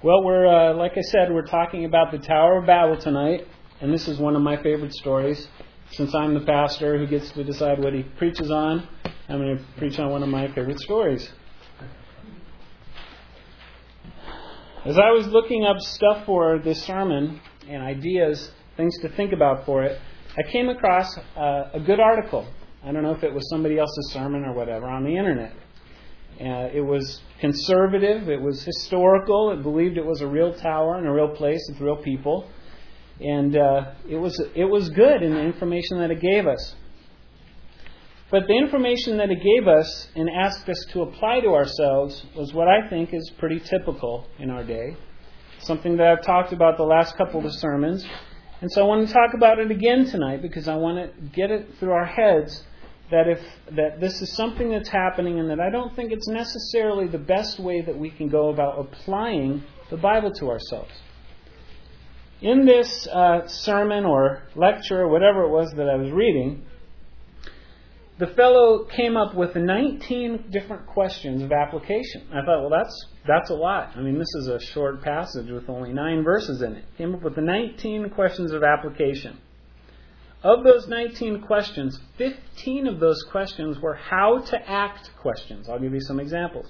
Well, we're like I said, we're talking about the Tower of Babel tonight, and this is one of my favorite stories. Since I'm the pastor who gets to decide what he preaches on, I'm going to preach on one of my favorite stories. As I was looking up stuff for this sermon and ideas, things to think about for it, I came across a good article. I don't know if it was somebody else's sermon or whatever on the internet. It was conservative, it was historical, it believed it was a real tower and a real place with real people. And it was good in the information that it gave us. But the information that it gave us and asked us to apply to ourselves was what I think is pretty typical in our day. Something that I've talked about the last couple of sermons. And so I want to talk about it again tonight because I want to get it through our heads that this is something that's happening and that I don't think it's necessarily the best way that we can go about applying the Bible to ourselves. In this sermon or lecture or whatever it was that I was reading, the fellow came up with 19 different questions of application. I thought, well, that's a lot. I mean, this is a short passage with only 9 verses in it. Came up with 19 questions of application. Of those 19 questions, 15 of those questions were how to act questions. I'll give you some examples.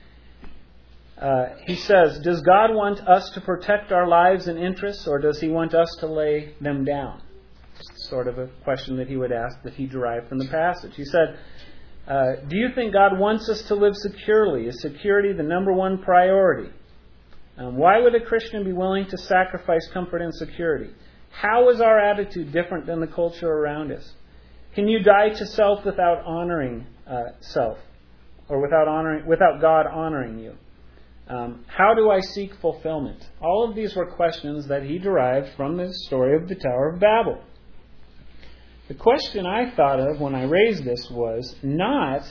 He says, does God want us to protect our lives and interests, or does He want us to lay them down? Sort of a question that he would ask that he derived from the passage. He said, do you think God wants us to live securely? Is security the number one priority? Why would a Christian be willing to sacrifice comfort and security? How is our attitude different than the culture around us? Can you die to self without honoring self, or without God honoring you? How do I seek fulfillment? All of these were questions that he derived from the story of the Tower of Babel. The question I thought of when I raised this was not,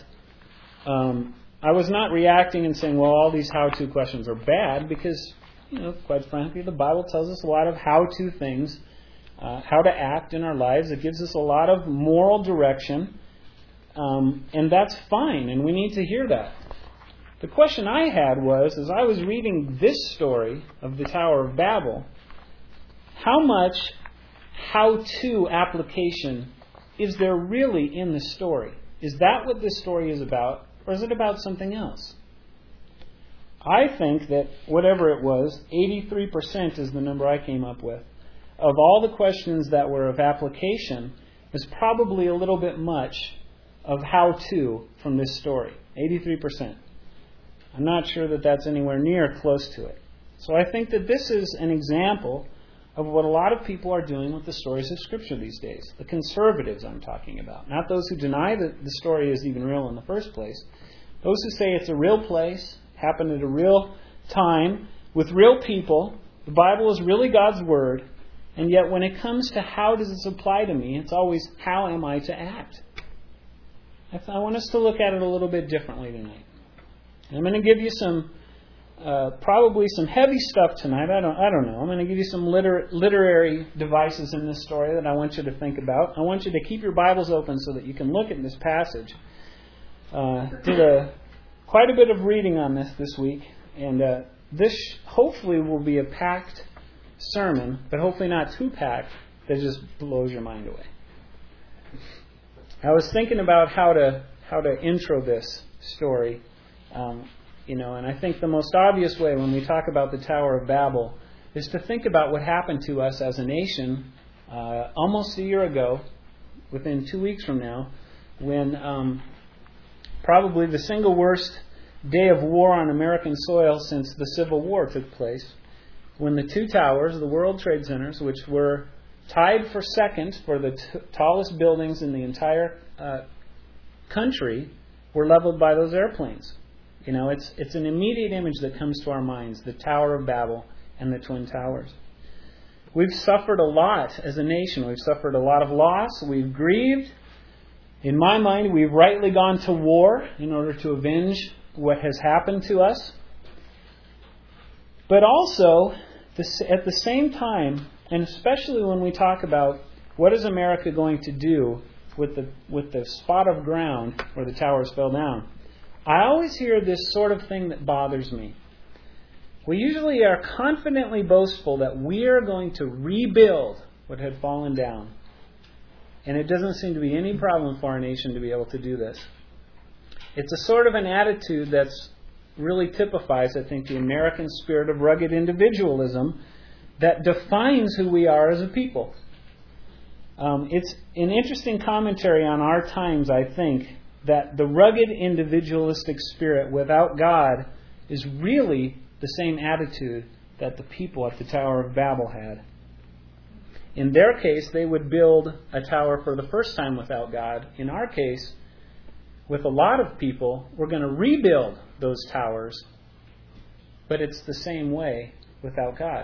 I was not reacting and saying, well, all these how-to questions are bad, because, quite frankly, the Bible tells us a lot of how-to things, how to act in our lives. It gives us a lot of moral direction, and that's fine, and we need to hear that. The question I had was, as I was reading this story of the Tower of Babel, how much how-to application is there really in the story? Is that what this story is about, or is it about something else? I think that whatever it was, 83% is the number I came up with, of all the questions that were of application, is probably a little bit much of how-to from this story. 83%. I'm not sure that that's anywhere near close to it. So I think that this is an example of what a lot of people are doing with the stories of Scripture these days. The conservatives I'm talking about. Not those who deny that the story is even real in the first place. Those who say it's a real place, happened at a real time, with real people. The Bible is really God's Word. And yet when it comes to how does this apply to me, it's always how am I to act? I want us to look at it a little bit differently tonight. I'm going to give you probably some heavy stuff tonight. I don't know. I'm going to give you some literary devices in this story that I want you to think about. I want you to keep your Bibles open so that you can look at this passage. Did quite a bit of reading on this week, and this hopefully will be a packed sermon, but hopefully not too packed that just blows your mind away. I was thinking about how to intro this story. And I think the most obvious way when we talk about the Tower of Babel is to think about what happened to us as a nation almost a year ago, within 2 weeks from now, when probably the single worst day of war on American soil since the Civil War took place, when the two towers, the World Trade Centers, which were tied for second for the tallest buildings in the entire country, were leveled by those airplanes. It's an immediate image that comes to our minds, the Tower of Babel and the Twin Towers. We've suffered a lot as a nation. We've suffered a lot of loss. We've grieved. In my mind, we've rightly gone to war in order to avenge what has happened to us. But also, at the same time, and especially when we talk about what is America going to do with the spot of ground where the towers fell down, I always hear this sort of thing that bothers me. We usually are confidently boastful that we are going to rebuild what had fallen down. And it doesn't seem to be any problem for our nation to be able to do this. It's a sort of an attitude that's really typifies, I think, the American spirit of rugged individualism that defines who we are as a people. It's an interesting commentary on our times, I think, that the rugged individualistic spirit without God is really the same attitude that the people at the Tower of Babel had. In their case, they would build a tower for the first time without God. In our case, with a lot of people, we're going to rebuild those towers, but it's the same way without God.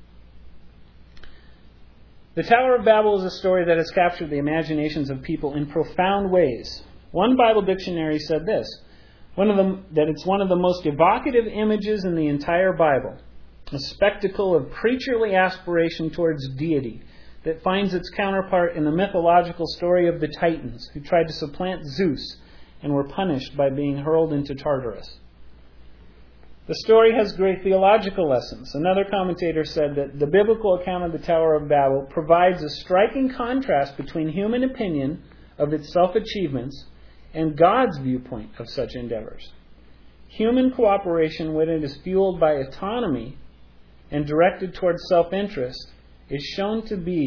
The Tower of Babel is a story that has captured the imaginations of people in profound ways. One Bible dictionary said this, that it's one of the most evocative images in the entire Bible, a spectacle of creaturely aspiration towards deity that finds its counterpart in the mythological story of the Titans, who tried to supplant Zeus and were punished by being hurled into Tartarus. The story has great theological lessons. Another commentator said that the biblical account of the Tower of Babel provides a striking contrast between human opinion of its self-achievements and God's viewpoint of such endeavors. Human cooperation, when it is fueled by autonomy and directed towards self-interest, is shown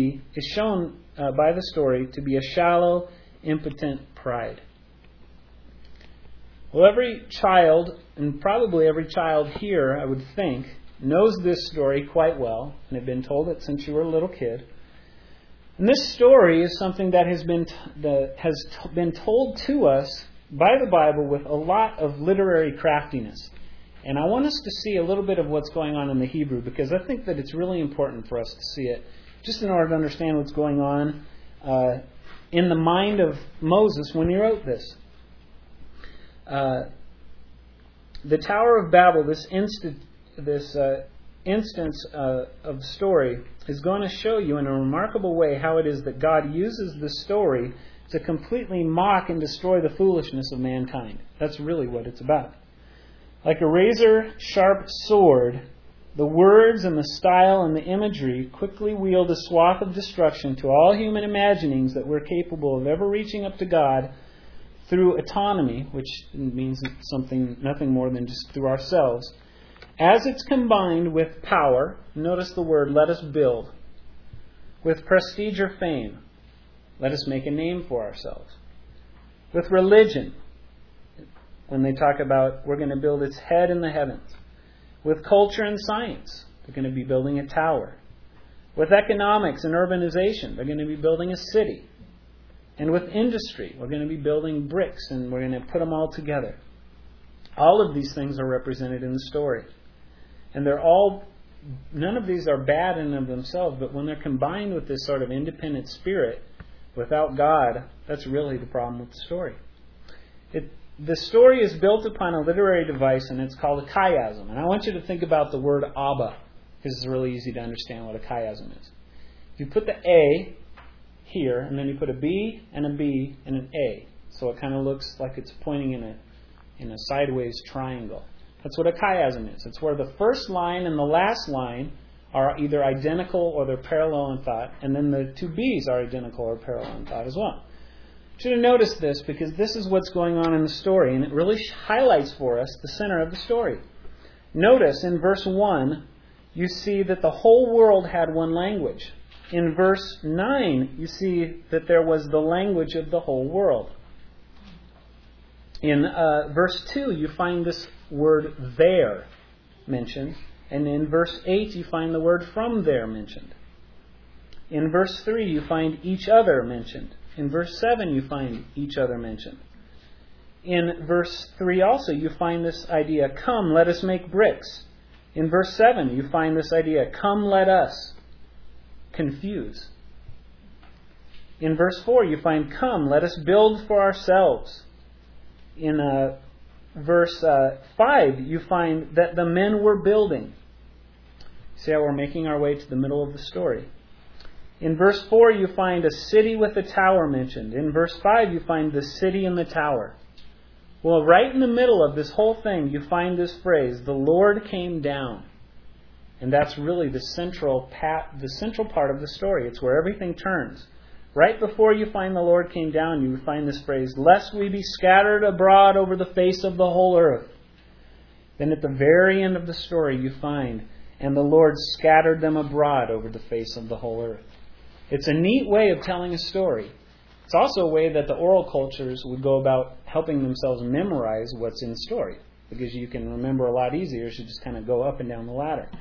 by the story to be a shallow, impotent pride. Well, every child, and probably every child here, I would think, knows this story quite well, and have been told it since you were a little kid. And this story is something that has been told to us by the Bible with a lot of literary craftiness. And I want us to see a little bit of what's going on in the Hebrew, because I think that it's really important for us to see it, just in order to understand what's going on in the mind of Moses when he wrote this. The Tower of Babel, this instance of story, is going to show you in a remarkable way how it is that God uses the story to completely mock and destroy the foolishness of mankind. That's really what it's about. Like a razor-sharp sword, the words and the style and the imagery quickly wield a swath of destruction to all human imaginings that we're capable of ever reaching up to God through autonomy, which means nothing more than just through ourselves, as it's combined with power. Notice the word, let us build. With prestige or fame, let us make a name for ourselves. With religion, when they talk about we're going to build its head in the heavens. With culture and science, they're going to be building a tower. With economics and urbanization, they're going to be building a city. And with industry, we're going to be building bricks, and we're going to put them all together. All of these things are represented in the story. And none of these are bad in and of themselves, but when they're combined with this sort of independent spirit, without God, that's really the problem with the story. The story is built upon a literary device, and it's called a chiasm. And I want you to think about the word Abba, because it's really easy to understand what a chiasm is. If you put the A here, and then you put a B and an A, so it kind of looks like it's pointing in a sideways triangle. That's what a chiasm is. It's where the first line and the last line are either identical or they're parallel in thought, and then the two B's are identical or parallel in thought as well. You should have noticed this, because this is what's going on in the story, and it really highlights for us the center of the story. Notice in verse 1, you see that the whole world had one language. In verse 9, you see that there was the language of the whole world. In verse 2, you find this word there mentioned. And in verse 8, you find the word from there mentioned. In verse 3, you find each other mentioned. In verse 7, you find each other mentioned. In verse 3 also, you find this idea, come, let us make bricks. In verse 7, you find this idea, come, let us confuse. In verse 4, you find, come, let us build for ourselves. In verse 5, you find that the men were building. See how we're making our way to the middle of the story. In verse 4, you find a city with a tower mentioned. In verse 5, you find the city and the tower. Well, right in the middle of this whole thing, you find this phrase, the Lord came down. And that's really the central part of the story. It's where everything turns. Right before you find the Lord came down, you find this phrase, lest we be scattered abroad over the face of the whole earth. Then at the very end of the story you find, and the Lord scattered them abroad over the face of the whole earth. It's a neat way of telling a story. It's also a way that the oral cultures would go about helping themselves memorize what's in the story. Because you can remember a lot easier as you just kind of go up and down the ladder.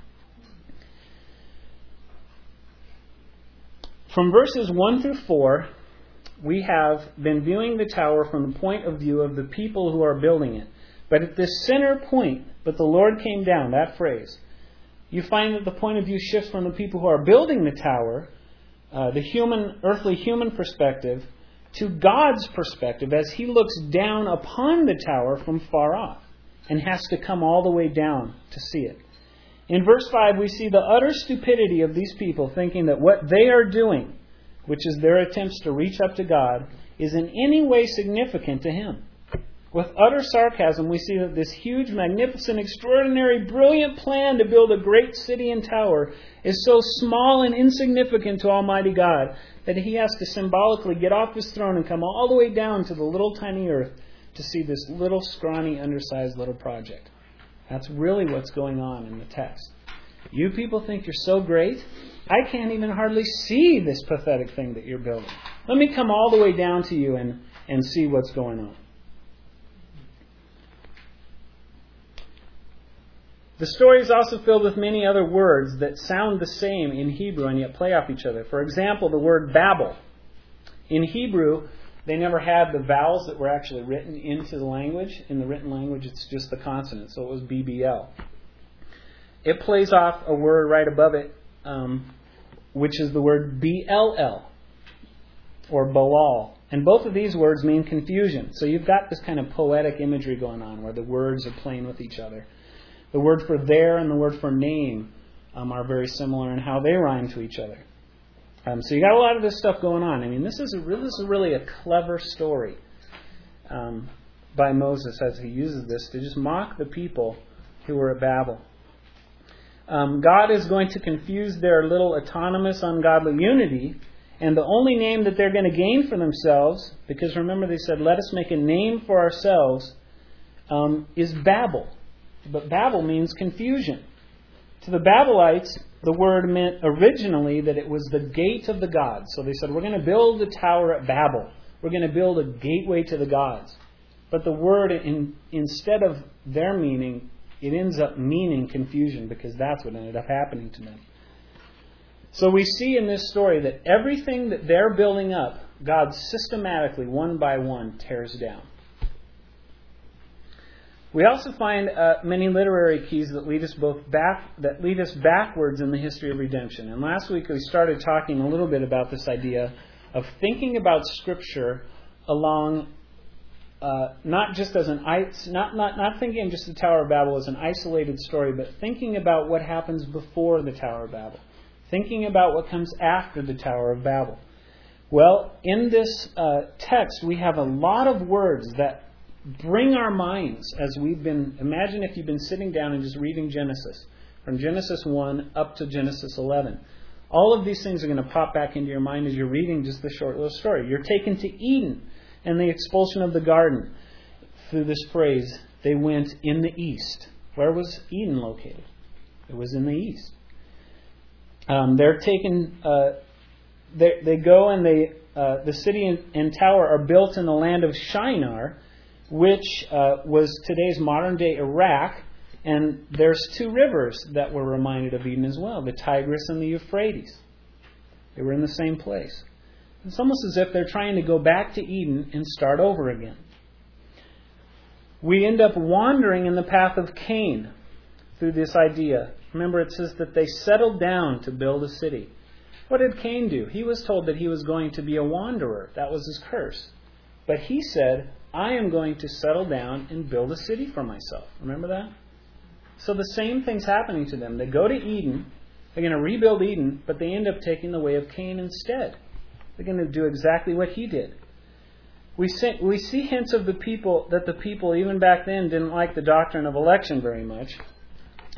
From verses 1 through 4, we have been viewing the tower from the point of view of the people who are building it. But at this center point, but the Lord came down, that phrase, you find that the point of view shifts from the people who are building the tower, the earthly human perspective, to God's perspective as He looks down upon the tower from far off and has to come all the way down to see it. In verse 5, we see the utter stupidity of these people thinking that what they are doing, which is their attempts to reach up to God, is in any way significant to Him. With utter sarcasm, we see that this huge, magnificent, extraordinary, brilliant plan to build a great city and tower is so small and insignificant to Almighty God that He has to symbolically get off His throne and come all the way down to the little tiny earth to see this little, scrawny, undersized little project. That's really what's going on in the text. You people think you're so great, I can't even hardly see this pathetic thing that you're building. Let me come all the way down to you and see what's going on. The story is also filled with many other words that sound the same in Hebrew and yet play off each other. For example, the word Babel. In Hebrew, they never had the vowels that were actually written into the language. In the written language, it's just the consonant, so it was BBL. It plays off a word right above it, which is the word BLL, or Balal. And both of these words mean confusion. So you've got this kind of poetic imagery going on where the words are playing with each other. The word for there and the word for name are very similar in how they rhyme to each other. So you got a lot of this stuff going on. I mean, this is really a clever story by Moses as he uses this to just mock the people who were at Babel. God is going to confuse their little autonomous, ungodly unity, and the only name that they're going to gain for themselves, because remember they said, let us make a name for ourselves, is Babel. But Babel means confusion. To the Babylonites, the word meant originally that it was the gate of the gods. So they said, we're going to build the tower at Babel. We're going to build a gateway to the gods. But the word, instead of their meaning, it ends up meaning confusion because that's what ended up happening to them. So we see in this story that everything that they're building up, God systematically, one by one, tears down. We also find many literary keys that lead us backwards in the history of redemption. And last week we started talking a little bit about this idea of thinking about Scripture along not just as not thinking just the Tower of Babel as an isolated story, but thinking about what happens before the Tower of Babel, thinking about what comes after the Tower of Babel. Well, in this text we have a lot of words that bring our minds as imagine if you've been sitting down and just reading Genesis, from Genesis 1 up to Genesis 11. All of these things are going to pop back into your mind as you're reading just the short little story. You're taken to Eden and the expulsion of the garden through this phrase, they went in the east. Where was Eden located? It was in the east. They're taken, they go and the city and tower are built in the land of Shinar, which was today's modern-day Iraq, and there's two rivers that were reminded of Eden as well, the Tigris and the Euphrates. They were in the same place. It's almost as if they're trying to go back to Eden and start over again. We end up wandering in the path of Cain through this idea. Remember, it says that they settled down to build a city. What did Cain do? He was told that he was going to be a wanderer. That was his curse. But he said, I am going to settle down and build a city for myself. Remember that? So the same thing's happening to them. They go to Eden. They're going to rebuild Eden, but they end up taking the way of Cain instead. They're going to do exactly what he did. We see hints of the people, even back then, didn't like the doctrine of election very much.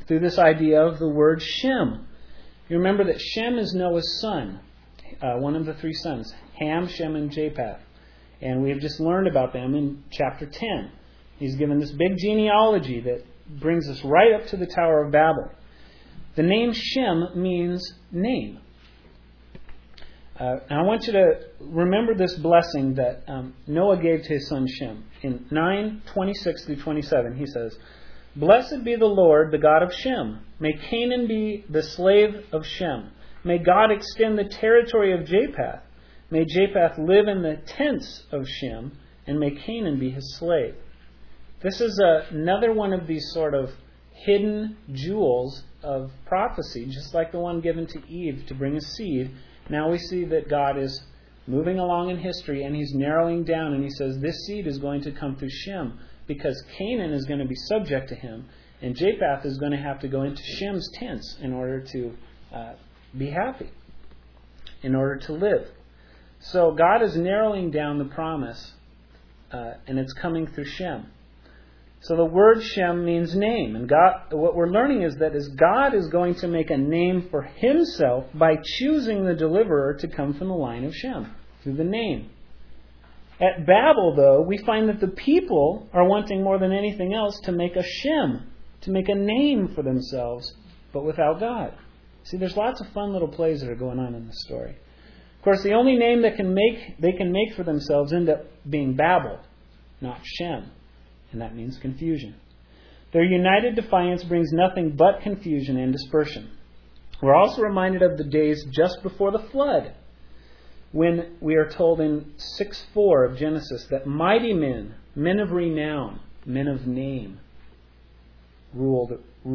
through this idea of the word Shem. You remember that Shem is Noah's son, one of the three sons, Ham, Shem, and Japheth. And we have just learned about them in chapter 10. He's given this big genealogy that brings us right up to the Tower of Babel. The name Shem means name. And I want you to remember this blessing that Noah gave to his son Shem. In 9:26 through 27, he says, "Blessed be the Lord, the God of Shem. May Canaan be the slave of Shem. May God extend the territory of Japheth. May Japheth live in the tents of Shem, and may Canaan be his slave." This is another one of these sort of hidden jewels of prophecy, just like the one given to Eve to bring a seed. Now we see that God is moving along in history, and He's narrowing down, and He says this seed is going to come through Shem, because Canaan is going to be subject to him, and Japheth is going to have to go into Shem's tents in order to be happy, in order to live. So God is narrowing down the promise, and it's coming through Shem. So the word Shem means name. And God, what we're learning is that God is going to make a name for Himself by choosing the deliverer to come from the line of Shem, through the name. At Babel, though, we find that the people are wanting more than anything else to make a Shem, to make a name for themselves, but without God. See, there's lots of fun little plays that are going on in this story. Of course, the only name that they can make for themselves end up being Babel, not Shem. And that means confusion. Their united defiance brings nothing but confusion and dispersion. We're also reminded of the days just before the flood, when we are told in 6:4 of Genesis that mighty men, men of renown, men of name, ruled.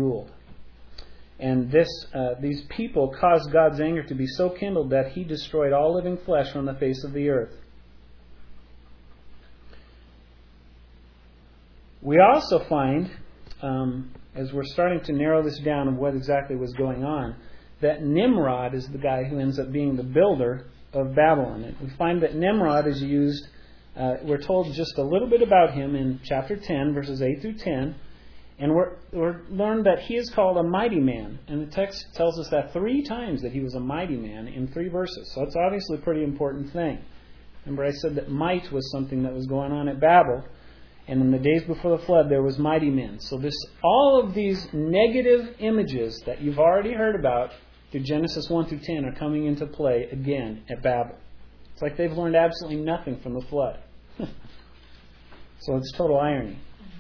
And these people caused God's anger to be so kindled that He destroyed all living flesh from the face of the earth. We also find, as we're starting to narrow this down of what exactly was going on, that Nimrod is the guy who ends up being the builder of Babylon. And we find that Nimrod is used, we're told just a little bit about him in chapter 10, verses 8 through 10. And we're learned that he is called a mighty man. And the text tells us that 3 times that he was a mighty man in 3 verses. So it's obviously a pretty important thing. Remember I said that might was something that was going on at Babel. And in the days before the flood, there was mighty men. So all of these negative images that you've already heard about through Genesis 1 through 10 are coming into play again at Babel. It's like they've learned absolutely nothing from the flood. So it's total irony.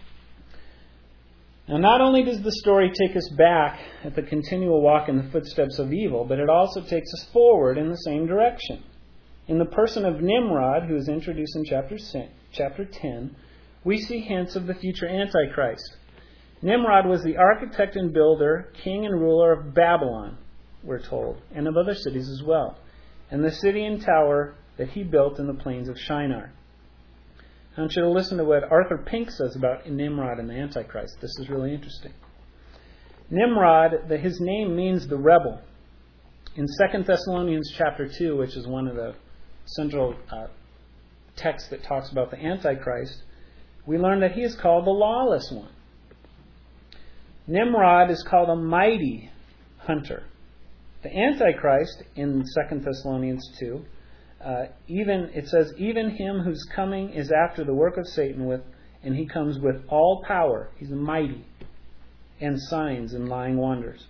Now, not only does the story take us back at the continual walk in the footsteps of evil, but it also takes us forward in the same direction. In the person of Nimrod, who is introduced in chapter 10, we see hints of the future Antichrist. Nimrod was the architect and builder, king and ruler of Babylon, we're told, and of other cities as well, and the city and tower that he built in the plains of Shinar. I want you to listen to what Arthur Pink says about Nimrod and the Antichrist. This is really interesting. Nimrod, his name means the rebel. In 2 Thessalonians chapter 2, which is one of the central texts that talks about the Antichrist, we learn that he is called the lawless one. Nimrod is called a mighty hunter. The Antichrist, in 2 Thessalonians 2, it says, even him whose coming is after the work of Satan, and he comes with all power. He's mighty, and signs and lying wonders.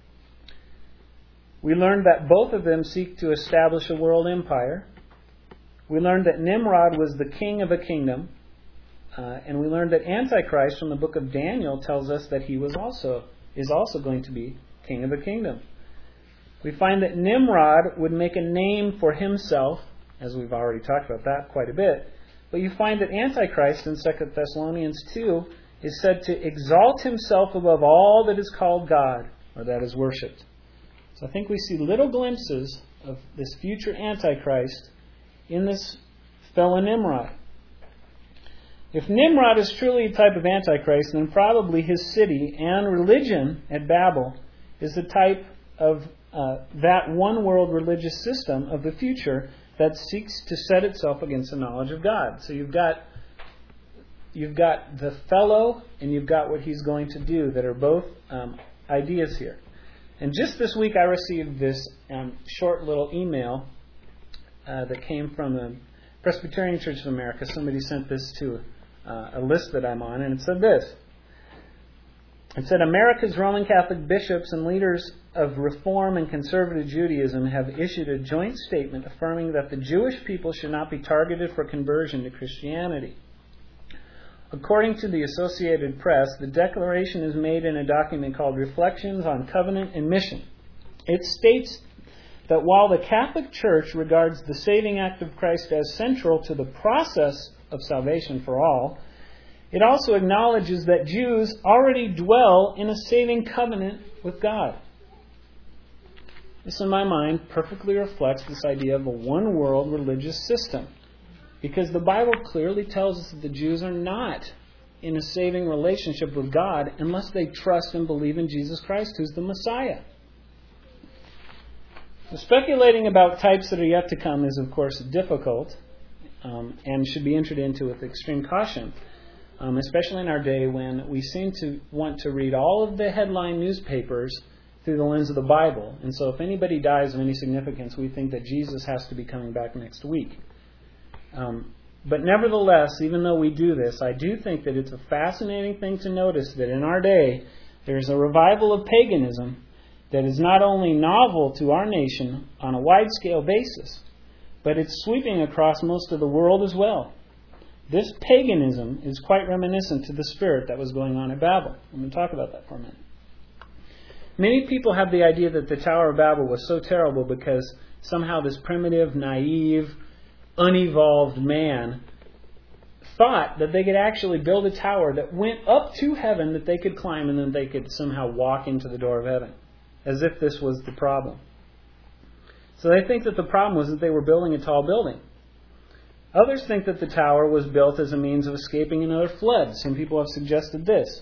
We learned that both of them seek to establish a world empire. We learned that Nimrod was the king of a kingdom. And we learned that Antichrist from the book of Daniel tells us that he is also going to be king of a kingdom. We find that Nimrod would make a name for himself, as we've already talked about that quite a bit. But you find that Antichrist in 2 Thessalonians 2 is said to exalt himself above all that is called God, or that is worshipped. So I think we see little glimpses of this future Antichrist in this fellow Nimrod. If Nimrod is truly a type of Antichrist, then probably his city and religion at Babel is the type of that one-world religious system of the future that seeks to set itself against the knowledge of God. So you've got the fellow and you've got what he's going to do that are both ideas here. And just this week I received this short little email that came from the Presbyterian Church of America. Somebody sent this to a list that I'm on, and it said this. It said, America's Roman Catholic bishops and leaders of Reform and Conservative Judaism have issued a joint statement affirming that the Jewish people should not be targeted for conversion to Christianity. According to the Associated Press, the declaration is made in a document called Reflections on Covenant and Mission. It states that while the Catholic Church regards the saving act of Christ as central to the process of salvation for all, it also acknowledges that Jews already dwell in a saving covenant with God. This, in my mind, perfectly reflects this idea of a one-world religious system. Because the Bible clearly tells us that the Jews are not in a saving relationship with God unless they trust and believe in Jesus Christ, who's the Messiah. So speculating about types that are yet to come is, of course, difficult and should be entered into with extreme caution, especially in our day when we seem to want to read all of the headline newspapers through the lens of the Bible. And so if anybody dies of any significance, we think that Jesus has to be coming back next week. But nevertheless, even though we do this, I do think that it's a fascinating thing to notice that in our day, there's a revival of paganism that is not only novel to our nation on a wide-scale basis, but it's sweeping across most of the world as well. This paganism is quite reminiscent to the spirit that was going on at Babel. I'm going to talk about that for a minute. Many people have the idea that the Tower of Babel was so terrible because somehow this primitive, naive, unevolved man thought that they could actually build a tower that went up to heaven that they could climb and then they could somehow walk into the door of heaven, as if this was the problem. So they think that the problem was that they were building a tall building. Others think that the tower was built as a means of escaping another flood. Some people have suggested this,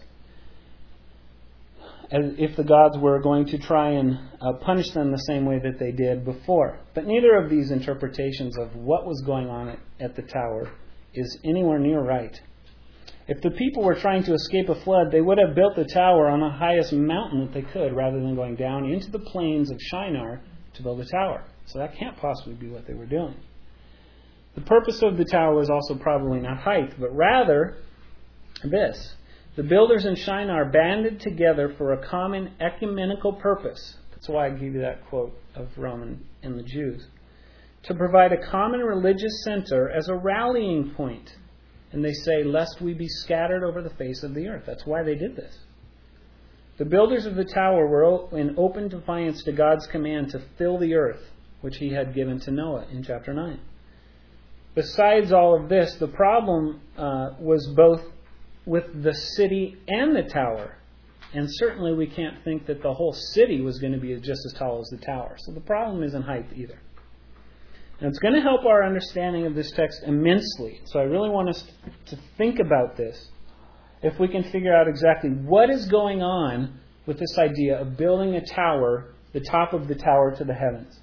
as if the gods were going to try and punish them the same way that they did before. But neither of these interpretations of what was going on at the tower is anywhere near right. If the people were trying to escape a flood, they would have built the tower on the highest mountain that they could, rather than going down into the plains of Shinar to build a tower. So that can't possibly be what they were doing. The purpose of the tower was also probably not height, but rather this. The builders in Shinar banded together for a common ecumenical purpose. That's why I gave you that quote of Rome and the Jews. To provide a common religious center as a rallying point. And they say, lest we be scattered over the face of the earth. That's why they did this. The builders of the tower were in open defiance to God's command to fill the earth, which he had given to Noah in chapter 9. Besides all of this, the problem was both with the city and the tower. And certainly we can't think that the whole city was going to be just as tall as the tower. So the problem isn't height either. And it's going to help our understanding of this text immensely. So I really want us to think about this if we can figure out exactly what is going on with this idea of building a tower, the top of the tower to the heavens.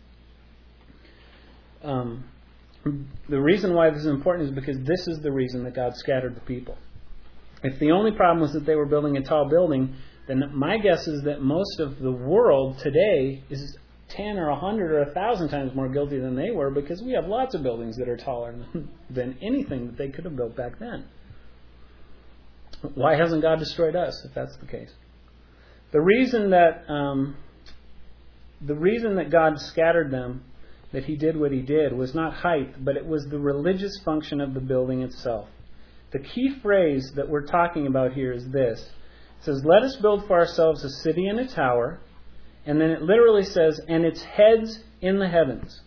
The reason why this is important is because this is the reason that God scattered the people. If the only problem was that they were building a tall building, then my guess is that most of the world today is 10 or 100 or 1,000 times more guilty than they were, because we have lots of buildings that are taller than anything that they could have built back then. Why hasn't God destroyed us, if that's the case? The reason that God scattered them, that he did what he did, was not height, but it was the religious function of the building itself. The key phrase that we're talking about here is this. It says, let us build for ourselves a city and a tower. And then it literally says, and its heads in the heavens.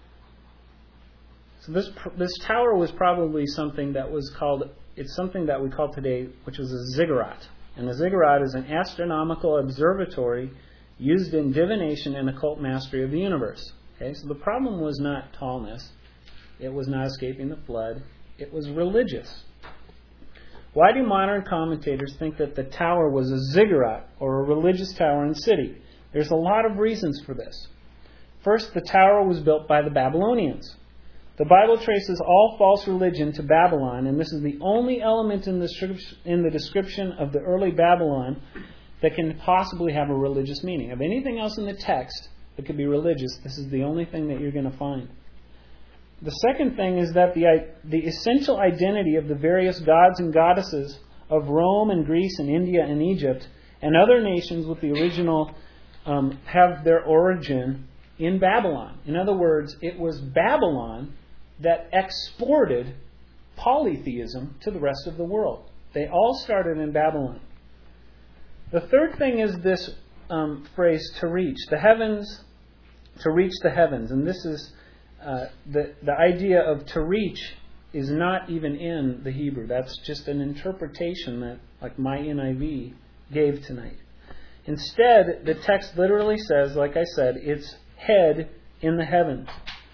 So this tower was probably something that was called, it's something that we call today, which was a ziggurat. And a ziggurat is an astronomical observatory used in divination and occult mastery of the universe. Okay, so the problem was not tallness. It was not escaping the flood. It was religious. Why do modern commentators think that the tower was a ziggurat or a religious tower and city? There's a lot of reasons for this. First, the tower was built by the Babylonians. The Bible traces all false religion to Babylon, and this is the only element in the description of the early Babylon that can possibly have a religious meaning. Of anything else in the text that could be religious, this is the only thing that you're going to find. The second thing is that the essential identity of the various gods and goddesses of Rome and Greece and India and Egypt and other nations with the original have their origin in Babylon. In other words, it was Babylon that exported polytheism to the rest of the world. They all started in Babylon. The third thing is this phrase, to reach. The heavens, to reach the heavens. And this is the idea of to reach is not even in the Hebrew. That's just an interpretation that, like my NIV gave tonight. Instead, the text literally says, like I said, it's head in the heavens.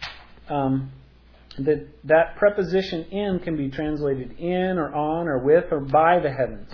That preposition in can be translated in or on or with or by the heavens.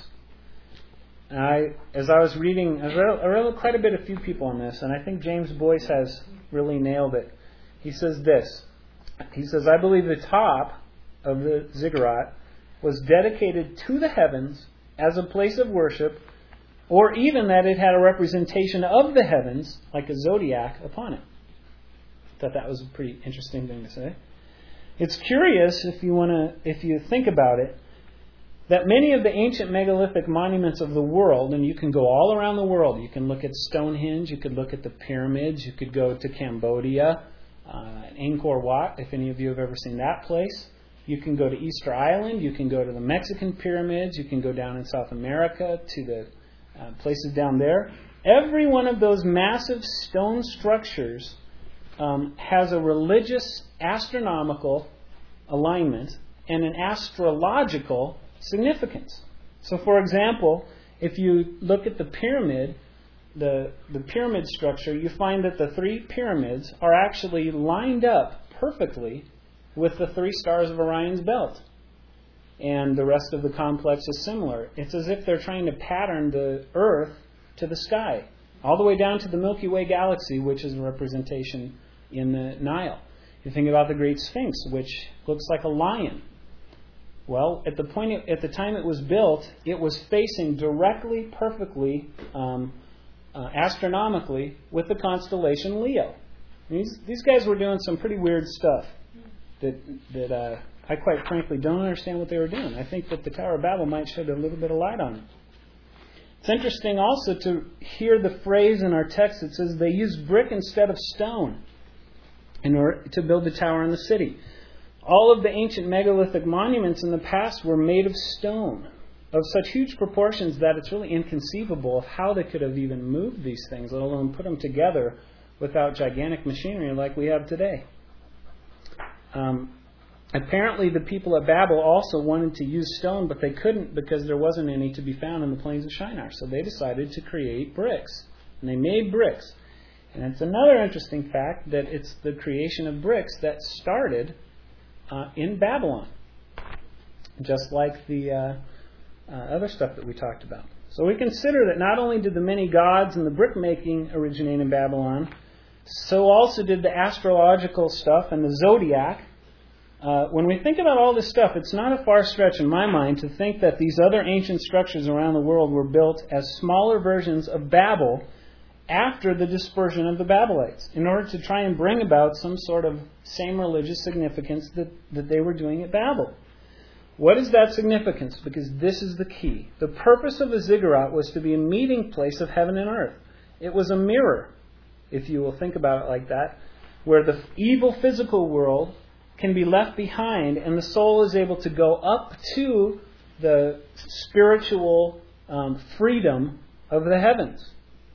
And as I was reading, I read quite a bit of few people on this, and I think James Boyce has really nailed it. He says this. He says, I believe the top of the ziggurat was dedicated to the heavens as a place of worship, or even that it had a representation of the heavens, like a zodiac, upon it. I thought that was a pretty interesting thing to say. It's curious, if you think about it, that many of the ancient megalithic monuments of the world, and you can go all around the world, you can look at Stonehenge, you could look at the pyramids, you could go to Cambodia, Angkor Wat, if any of you have ever seen that place. You can go to Easter Island, you can go to the Mexican pyramids, you can go down in South America to the places down there. Every one of those massive stone structures has a religious, astronomical alignment and an astrological significance. So, for example, if you look at the pyramid, the pyramid structure, you find that the three pyramids are actually lined up perfectly with the three stars of Orion's belt. And the rest of the complex is similar. It's as if they're trying to pattern the Earth to the sky, all the way down to the Milky Way galaxy, which is a representation in the Nile. You think about the Great Sphinx, which looks like a lion. Well, at the time it was built, it was facing directly, perfectly, astronomically, with the constellation Leo. These guys were doing some pretty weird stuff that I quite frankly don't understand what they were doing. I think that the Tower of Babel might shed a little bit of light on it. It's interesting also to hear the phrase in our text that says they used brick instead of stone in order to build the tower and the city. All of the ancient megalithic monuments in the past were made of stone, of such huge proportions that it's really inconceivable of how they could have even moved these things, let alone put them together without gigantic machinery like we have today. Apparently the people at Babel also wanted to use stone, but they couldn't because there wasn't any to be found in the plains of Shinar. So they decided to create bricks. And they made bricks. And it's another interesting fact that it's the creation of bricks that started in Babylon, just like the other stuff that we talked about. So we consider that not only did the many gods and the brick making originate in Babylon, so also did the astrological stuff and the zodiac. When we think about all this stuff, it's not a far stretch in my mind to think that these other ancient structures around the world were built as smaller versions of Babel after the dispersion of the Babylonites, in order to try and bring about some sort of same religious significance that they were doing at Babel. What is that significance? Because this is the key. The purpose of a ziggurat was to be a meeting place of heaven and earth. It was a mirror, if you will think about it like that, where the evil physical world can be left behind and the soul is able to go up to the spiritual freedom of the heavens.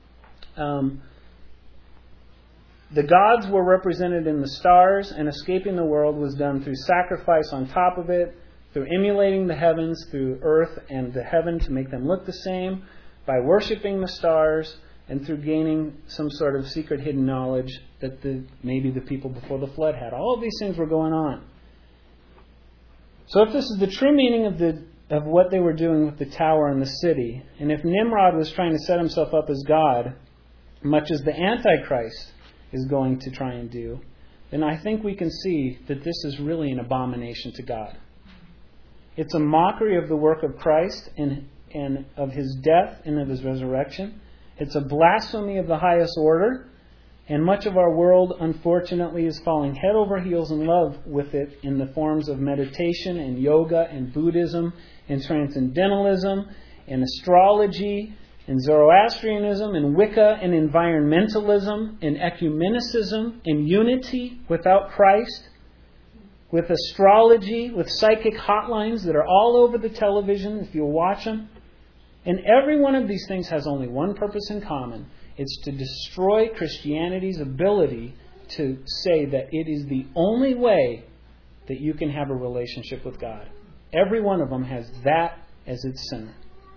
The gods were represented in the stars, and escaping the world was done through sacrifice on top of it, through emulating the heavens, through earth and the heaven to make them look the same, by worshiping the stars, and through gaining some sort of secret hidden knowledge that maybe the people before the flood had. All of these things were going on. So if this is the true meaning of what they were doing with the tower and the city, and if Nimrod was trying to set himself up as God, much as the Antichrist is going to try and do, then I think we can see that this is really an abomination to God. It's a mockery of the work of Christ, and and of his death and of his resurrection. It's a blasphemy of the highest order, and much of our world, unfortunately, is falling head over heels in love with it in the forms of meditation and yoga and Buddhism and transcendentalism and astrology and Zoroastrianism and Wicca and environmentalism and ecumenicism and unity without Christ, with astrology, with psychic hotlines that are all over the television if you'll watch them. And every one of these things has only one purpose in common. It's to destroy Christianity's ability to say that it is the only way that you can have a relationship with God. Every one of them has that as its center.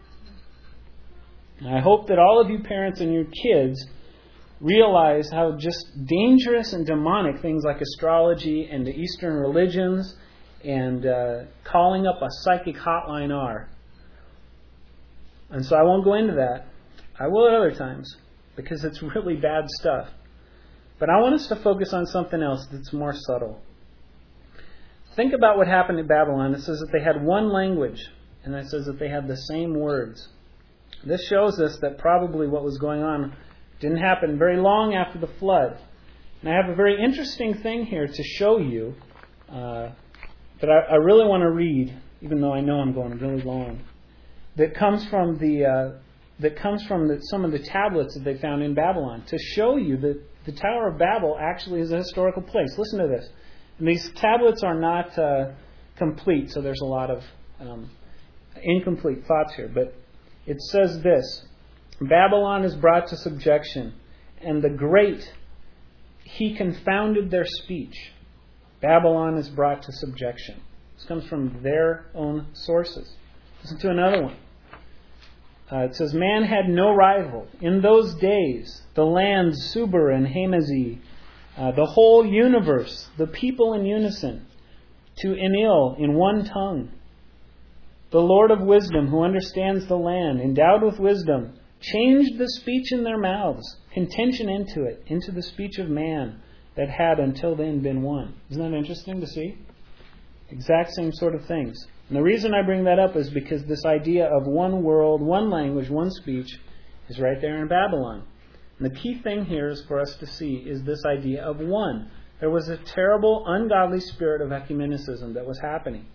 And I hope that all of you parents and your kids realize how just dangerous and demonic things like astrology and the Eastern religions and calling up a psychic hotline are. And so I won't go into that. I will at other times, because it's really bad stuff. But I want us to focus on something else that's more subtle. Think about what happened in Babylon. It says that they had one language, and it says that they had the same words. This shows us that probably what was going on didn't happen very long after the flood. And I have a very interesting thing here to show you that I really want to read, even though I know I'm going really long. That comes from some of the tablets that they found in Babylon to show you that the Tower of Babel actually is a historical place. Listen to this. And these tablets are not complete, so there's a lot of incomplete thoughts here. But it says this: Babylon is brought to subjection, and the great, he confounded their speech. Babylon is brought to subjection. This comes from their own sources. Listen to another one. It says, man had no rival. In those days, the lands Suber and Hamazi, the whole universe, the people in unison, to Enil in one tongue. The Lord of wisdom, who understands the land, endowed with wisdom, changed the speech in their mouths, contention into it, into the speech of man that had until then been one. Isn't that interesting to see? Exact same sort of things. And the reason I bring that up is because this idea of one world, one language, one speech is right there in Babylon. And the key thing here is for us to see is this idea of one. There was a terrible, ungodly spirit of ecumenicism that was happening.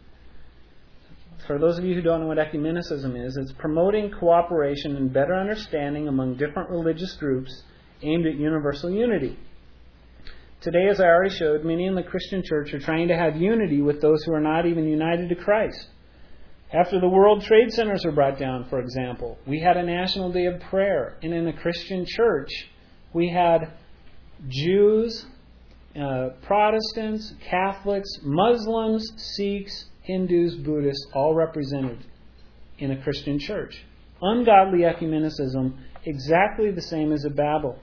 For those of you who don't know what ecumenicism is, it's promoting cooperation and better understanding among different religious groups aimed at universal unity. Today, as I already showed, many in the Christian church are trying to have unity with those who are not even united to Christ. After the World Trade Centers were brought down, for example, we had a national day of prayer. And in the Christian church, we had Jews, Protestants, Catholics, Muslims, Sikhs, Hindus, Buddhists, all represented in a Christian church. Ungodly ecumenicism, exactly the same as at Babel.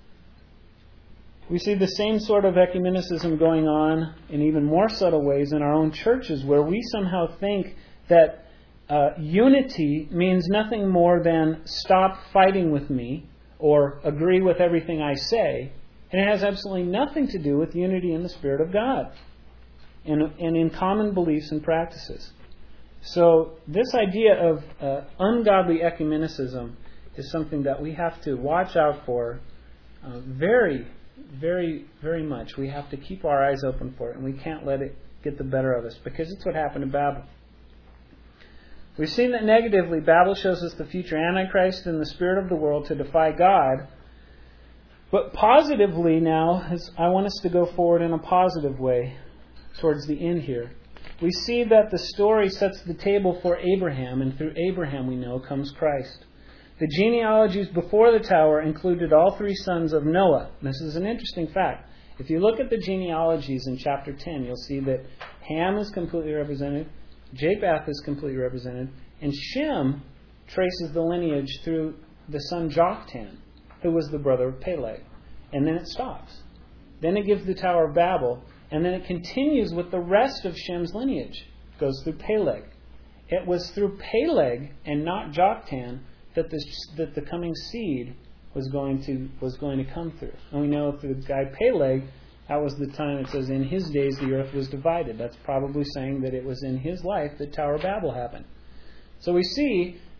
We see the same sort of ecumenicism going on in even more subtle ways in our own churches, where we somehow think that unity means nothing more than stop fighting with me or agree with everything I say. And it has absolutely nothing to do with unity in the Spirit of God and in common beliefs and practices. So this idea of ungodly ecumenicism is something that we have to watch out for very, very, very much. We have to keep our eyes open for it, and we can't let it get the better of us, because it's what happened to Babel. We've seen that negatively, Babel shows us the future Antichrist and the spirit of the world to defy God. But positively now, I want us to go forward in a positive way towards the end here. We see that the story sets the table for Abraham, and through Abraham, we know, comes Christ. The genealogies before the tower included all three sons of Noah. This is an interesting fact. If you look at the genealogies in chapter 10, you'll see that Ham is completely represented, Japheth is completely represented, and Shem traces the lineage through the son Joktan, who was the brother of Peleg. And then it stops. Then it gives the Tower of Babel, and then it continues with the rest of Shem's lineage. It goes through Peleg. It was through Peleg and not Joktan that the coming seed was going to come through. And we know through the guy Peleg, that was the time it says in his days the earth was divided. That's probably saying that it was in his life that Tower of Babel happened. So we see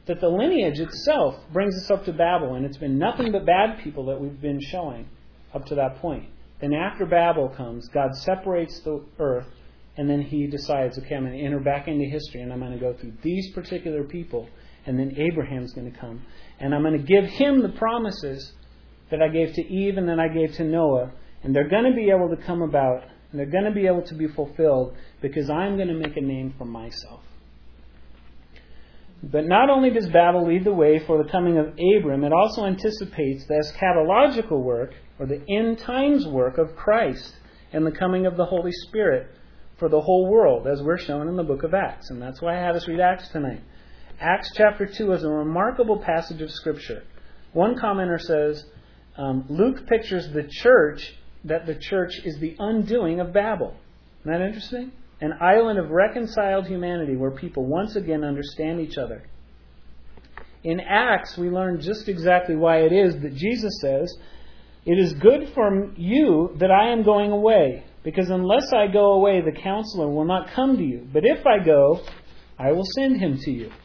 that the lineage itself brings us up to Babel, and it's been nothing but bad people that we've been showing up to that point. Then after Babel comes, God separates the earth, and then He decides, okay, I'm going to enter back into history, and I'm going to go through these particular people, and then Abraham's going to come, and I'm going to give him the promises that I gave to Eve and that I gave to Noah, and they're going to be able to come about, and they're going to be able to be fulfilled, because I'm going to make a name for myself. But not only does Babel lead the way for the coming of Abram, it also anticipates the eschatological work, or the end times work of Christ, and the coming of the Holy Spirit for the whole world, as we're shown in the book of Acts. And that's why I had us read Acts tonight. Acts chapter 2 is a remarkable passage of Scripture. One commenter says, Luke pictures the church, that the church is the undoing of Babel. Isn't that interesting? An island of reconciled humanity where people once again understand each other. In Acts, we learn just exactly why it is that Jesus says, "It is good for you that I am going away, because unless I go away, the Counselor will not come to you. But if I go, I will send him to you."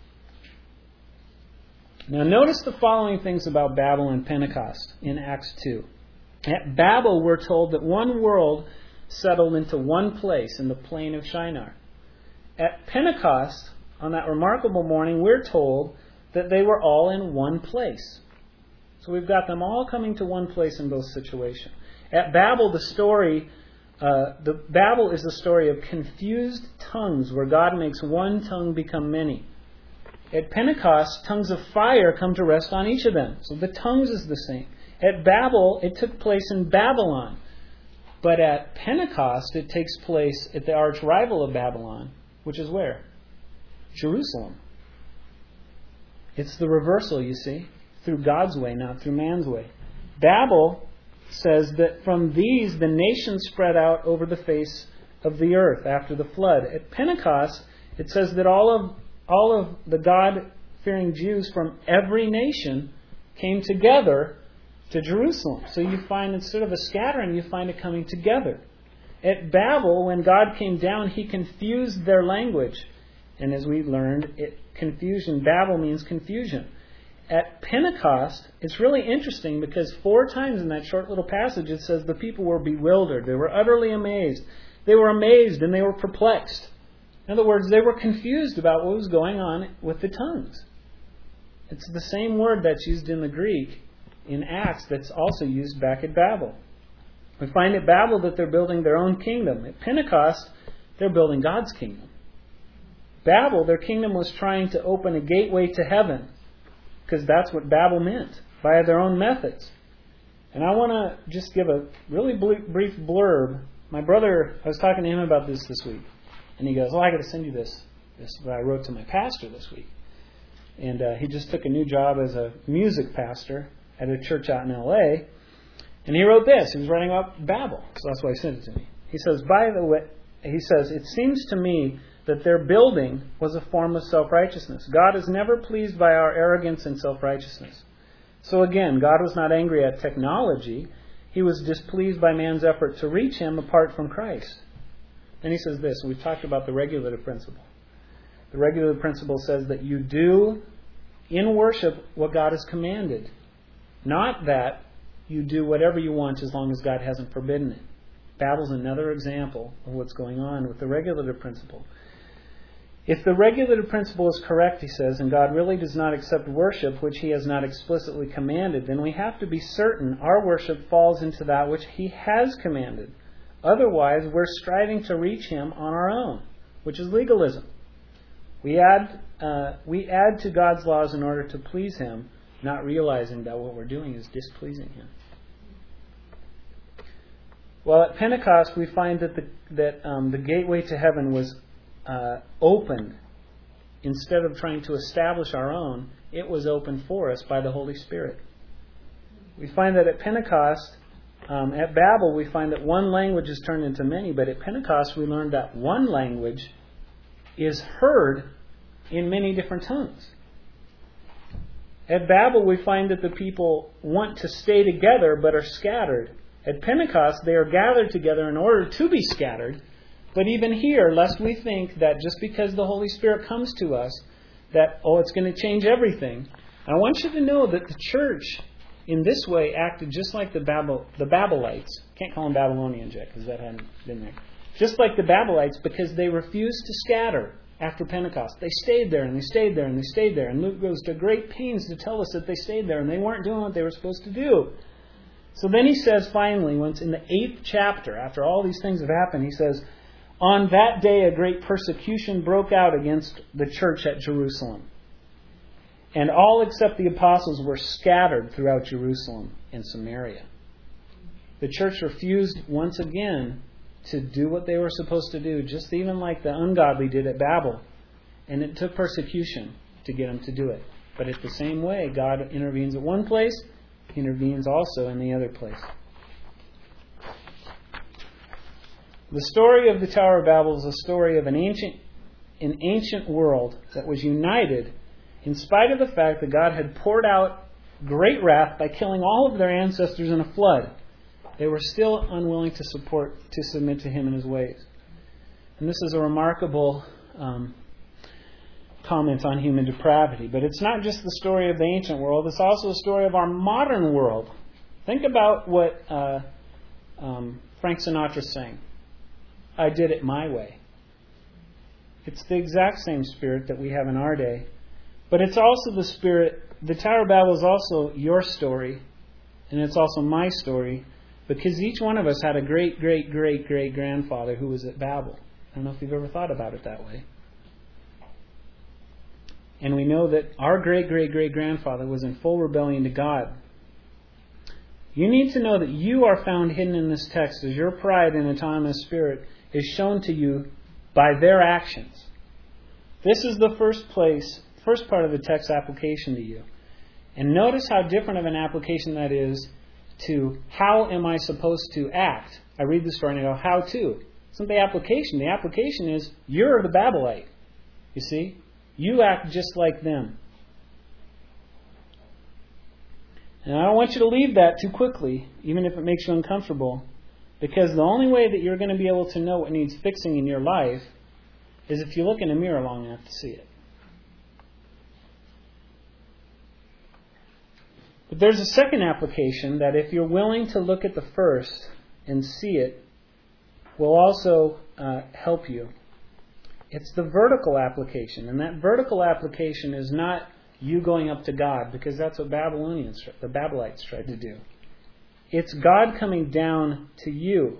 Now notice the following things about Babel and Pentecost in Acts 2. At Babel, we're told that one world settled into one place in the plain of Shinar. At Pentecost, on that remarkable morning, we're told that they were all in one place. So we've got them all coming to one place in both situations. At Babel, Babel is the story of confused tongues, where God makes one tongue become many. At Pentecost, tongues of fire come to rest on each of them. So the tongues is the same. At Babel, it took place in Babylon. But at Pentecost, it takes place at the arch rival of Babylon, which is where? Jerusalem. It's the reversal, you see, through God's way, not through man's way. Babel says that from these the nations spread out over the face of the earth after the flood. At Pentecost, it says that all of the God-fearing Jews from every nation came together to Jerusalem. So you find, instead of a scattering, you find it coming together. At Babel, when God came down, He confused their language. And as we learned, confusion, Babel means confusion. At Pentecost, it's really interesting because 4 times in that short little passage it says the people were bewildered. They were utterly amazed. They were amazed and they were perplexed. In other words, they were confused about what was going on with the tongues. It's the same word that's used in the Greek in Acts that's also used back at Babel. We find at Babel that they're building their own kingdom. At Pentecost, they're building God's kingdom. Babel, their kingdom was trying to open a gateway to heaven, because that's what Babel meant, by their own methods. And I want to just give a really brief blurb. My brother, I was talking to him about this week, and he goes, "Oh, I got to send you this that I wrote to my pastor this week." And he just took a new job as a music pastor at a church out in L.A., and he wrote this. He was writing about Babel, so that's why he sent it to me. He says, "It seems to me that their building was a form of self-righteousness. God is never pleased by our arrogance and self-righteousness. So again, God was not angry at technology. He was displeased by man's effort to reach Him apart from Christ." And he says this, and we've talked about the regulative principle. The regulative principle says that you do in worship what God has commanded, not that you do whatever you want as long as God hasn't forbidden it. Babel's another example of what's going on with the regulative principle. If the regulative principle is correct, he says, and God really does not accept worship which He has not explicitly commanded, then we have to be certain our worship falls into that which He has commanded. Otherwise, we're striving to reach Him on our own, which is legalism. We add to God's laws in order to please Him, not realizing that what we're doing is displeasing Him. Well, at Pentecost, we find that the gateway to heaven was opened. Instead of trying to establish our own, it was opened for us by the Holy Spirit. We find that at Pentecost, at Babel, we find that one language is turned into many, but at Pentecost we learned that one language is heard in many different tongues. At Babel, we find that the people want to stay together but are scattered. At Pentecost, they are gathered together in order to be scattered. But even here, lest we think that just because the Holy Spirit comes to us, that, it's going to change everything. I want you to know that the church, in this way, acted just like the Babylonites. Can't call them Babylonians yet, because that hadn't been there. Just like the Babylonites, because they refused to scatter after Pentecost. They stayed there, and they stayed there, and they stayed there. And Luke goes to great pains to tell us that they stayed there, and they weren't doing what they were supposed to do. So then he says, finally, once in the 8th chapter, after all these things have happened, he says, on that day a great persecution broke out against the church at Jerusalem. And all except the apostles were scattered throughout Jerusalem and Samaria. The church refused once again to do what they were supposed to do, just even like the ungodly did at Babel. And it took persecution to get them to do it. But in the same way, God intervenes at one place, He intervenes also in the other place. The story of the Tower of Babel is a story of an ancient world that was united in spite of the fact that God had poured out great wrath by killing all of their ancestors in a flood. They were still unwilling to submit to Him in His ways. And this is a remarkable comment on human depravity. But it's not just the story of the ancient world, it's also a story of our modern world. Think about what Frank Sinatra sang. I did it my way. It's the exact same spirit that we have in our day. But it's also the spirit, the Tower of Babel is also your story, and it's also my story, because each one of us had a great-great-great-great-grandfather who was at Babel. I don't know if you've ever thought about it that way. And we know that our great-great-great-grandfather was in full rebellion to God. You need to know that you are found hidden in this text as your pride and autonomous spirit is shown to you by their actions. This is the first part of the text application to you. And notice how different of an application that is to how am I supposed to act. I read the story and I go, how to? It's not the application. The application is you're the Babylite. You see? You act just like them. And I don't want you to leave that too quickly, even if it makes you uncomfortable, because the only way that you're going to be able to know what needs fixing in your life is if you look in a mirror long enough to see it. But there's a second application that if you're willing to look at the first and see it, will also help you. It's the vertical application. And that vertical application is not you going up to God, because that's what the Babylonites tried to do. It's God coming down to you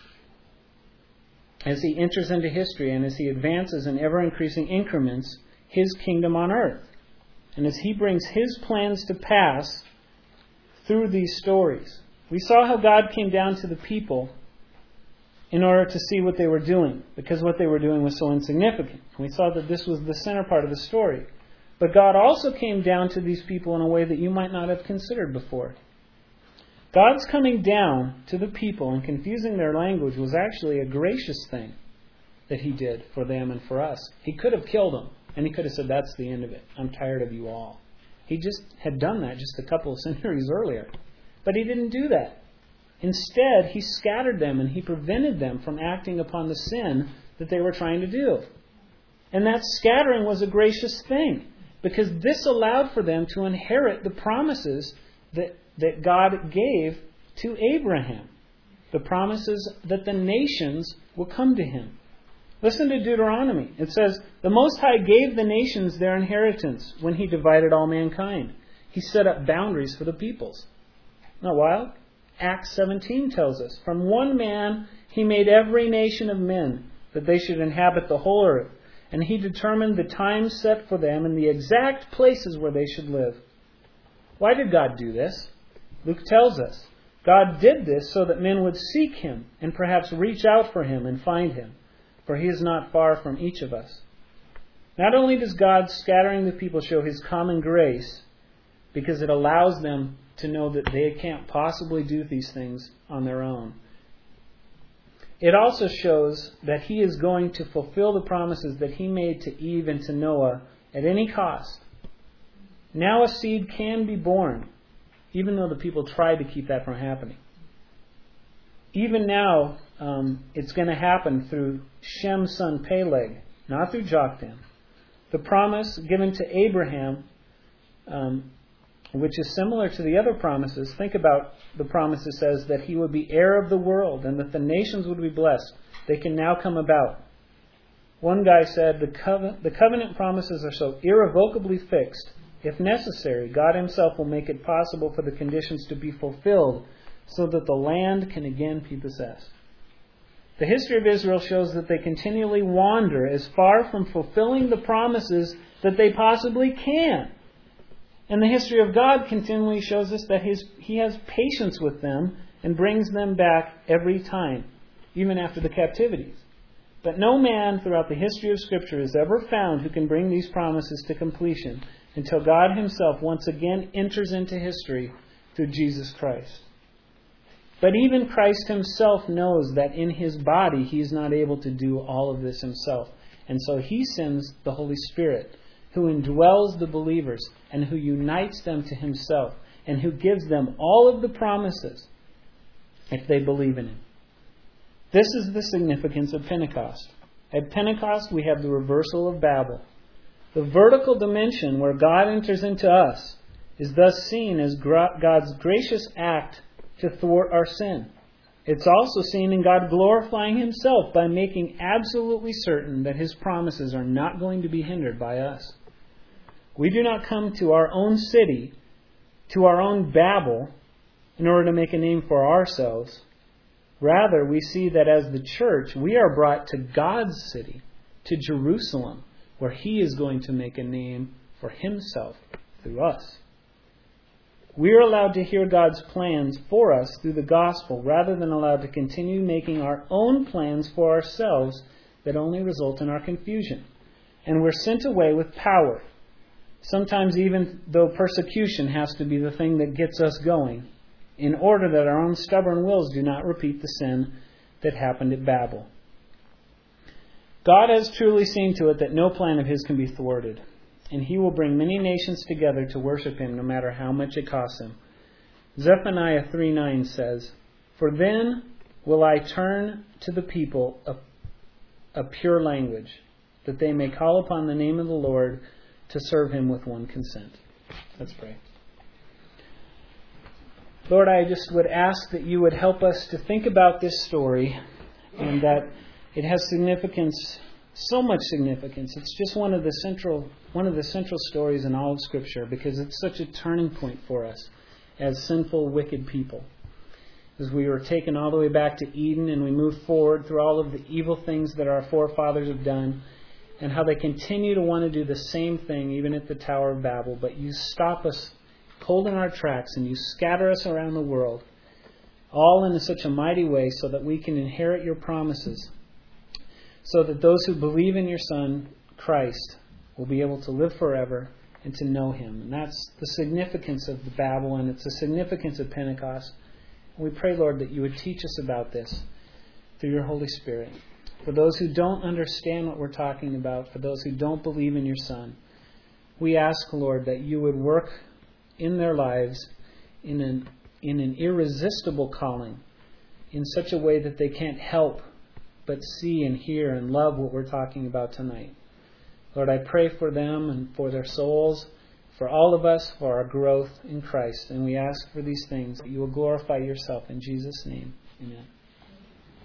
as He enters into history and as He advances in ever-increasing increments His kingdom on earth. And as He brings His plans to pass through these stories. We saw how God came down to the people in order to see what they were doing, because what they were doing was so insignificant. We saw that this was the center part of the story. But God also came down to these people in a way that you might not have considered before. God's coming down to the people and confusing their language was actually a gracious thing that He did for them and for us. He could have killed them, and He could have said, that's the end of it. I'm tired of you all. He just had done that just a couple of centuries earlier. But He didn't do that. Instead, He scattered them and He prevented them from acting upon the sin that they were trying to do. And that scattering was a gracious thing, because this allowed for them to inherit the promises that God gave to Abraham. The promises that the nations will come to him. Listen to Deuteronomy. It says, the Most High gave the nations their inheritance when He divided all mankind. He set up boundaries for the peoples. Not wild? Acts 17 tells us, from one man He made every nation of men, that they should inhabit the whole earth. And He determined the time set for them and the exact places where they should live. Why did God do this? Luke tells us. God did this so that men would seek Him and perhaps reach out for Him and find Him. For He is not far from each of us. Not only does God scattering the people show His common grace, because it allows them to know that they can't possibly do these things on their own. It also shows that He is going to fulfill the promises that He made to Eve and to Noah at any cost. Now a seed can be born, even though the people tried to keep that from happening. Even now, it's going to happen through Shem's son Peleg, not through Joktan. The promise given to Abraham, which is similar to the other promises. Think about the promise that says that he would be heir of the world and that the nations would be blessed. They can now come about. One guy said the covenant promises are so irrevocably fixed. If necessary, God himself will make it possible for the conditions to be fulfilled so that the land can again be possessed. The history of Israel shows that they continually wander as far from fulfilling the promises that they possibly can. And the history of God continually shows us that He has patience with them and brings them back every time, even after the captivities. But no man throughout the history of Scripture is ever found who can bring these promises to completion until God himself once again enters into history through Jesus Christ. But even Christ himself knows that in his body he is not able to do all of this himself. And so he sends the Holy Spirit, who indwells the believers and who unites them to himself and who gives them all of the promises if they believe in him. This is the significance of Pentecost. At Pentecost we have the reversal of Babel. The vertical dimension where God enters into us is thus seen as God's gracious act to thwart our sin. It's also seen in God glorifying himself by making absolutely certain that his promises are not going to be hindered by us. We do not come to our own city, to our own Babel, in order to make a name for ourselves. Rather, we see that as the church, we are brought to God's city, to Jerusalem, where he is going to make a name for himself through us. We are allowed to hear God's plans for us through the gospel rather than allowed to continue making our own plans for ourselves that only result in our confusion. And we're sent away with power. Sometimes even though persecution has to be the thing that gets us going, in order that our own stubborn wills do not repeat the sin that happened at Babel. God has truly seen to it that no plan of his can be thwarted. And he will bring many nations together to worship him no matter how much it costs him. Zephaniah 3:9 says, "For then will I turn to the people a pure language, that they may call upon the name of the Lord to serve him with one consent." Let's pray. Lord, I just would ask that you would help us to think about this story and that it has significance, so much significance. It's just one of the central stories in all of Scripture because it's such a turning point for us as sinful, wicked people. As we were taken all the way back to Eden and we move forward through all of the evil things that our forefathers have done and how they continue to want to do the same thing even at the Tower of Babel. But you stop us cold in our tracks and you scatter us around the world, all in such a mighty way so that we can inherit your promises, so that those who believe in your Son, Christ, will be able to live forever and to know him. And that's the significance of the Babel, and it's the significance of Pentecost. And we pray, Lord, that you would teach us about this through your Holy Spirit. For those who don't understand what we're talking about, for those who don't believe in your Son, we ask, Lord, that you would work in their lives in an irresistible calling, in such a way that they can't help but see and hear and love what we're talking about tonight. Lord, I pray for them and for their souls, for all of us, for our growth in Christ. And we ask for these things, that you will glorify yourself. In Jesus' name, amen.